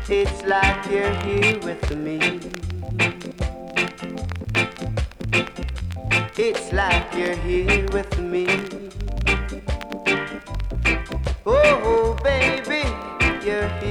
It's like you're here with me. It's like you're here with me. Oh, baby, you're